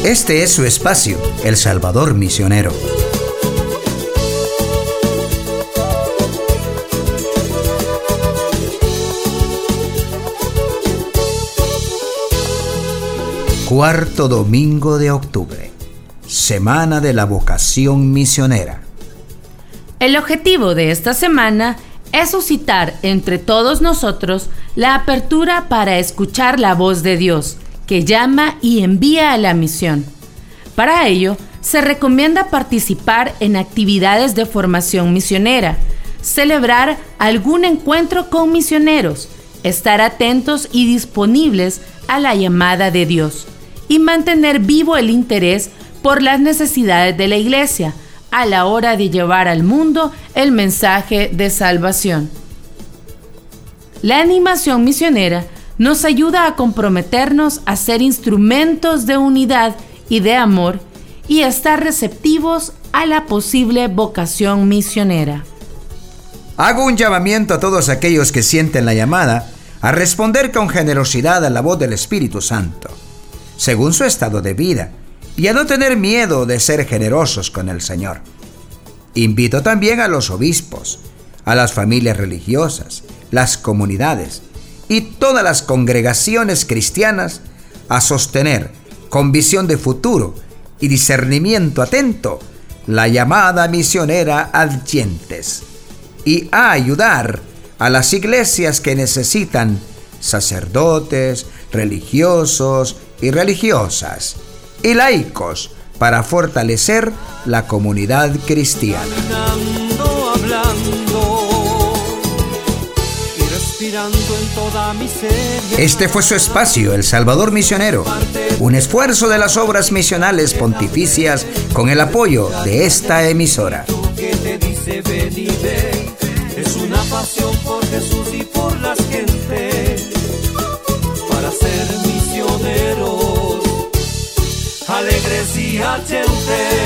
Este es su espacio, El Salvador Misionero. Cuarto domingo de octubre, Semana de la Vocación Misionera. El objetivo de esta semana es suscitar entre todos nosotros la apertura para escuchar la voz de Dios, que llama y envía a la misión. Para ello, se recomienda participar en actividades de formación misionera, celebrar algún encuentro con misioneros, estar atentos y disponibles a la llamada de Dios y mantener vivo el interés por las necesidades de la Iglesia a la hora de llevar al mundo el mensaje de salvación. La animación misionera nos ayuda a comprometernos a ser instrumentos de unidad y de amor y a estar receptivos a la posible vocación misionera. Hago un llamamiento a todos aquellos que sienten la llamada a responder con generosidad a la voz del Espíritu Santo, según su estado de vida, y a no tener miedo de ser generosos con el Señor. Invito también a los obispos, a las familias religiosas, las comunidades y todas las congregaciones cristianas a sostener con visión de futuro y discernimiento atento la llamada misionera Adyentes y a ayudar a las iglesias que necesitan sacerdotes, religiosos y religiosas y laicos para fortalecer la comunidad cristiana. Este fue su espacio, El Salvador Misionero, un esfuerzo de las obras misionales pontificias con el apoyo de esta emisora. Es una pasión por Jesús y por las gentes, para ser misioneros, alegres y alegres.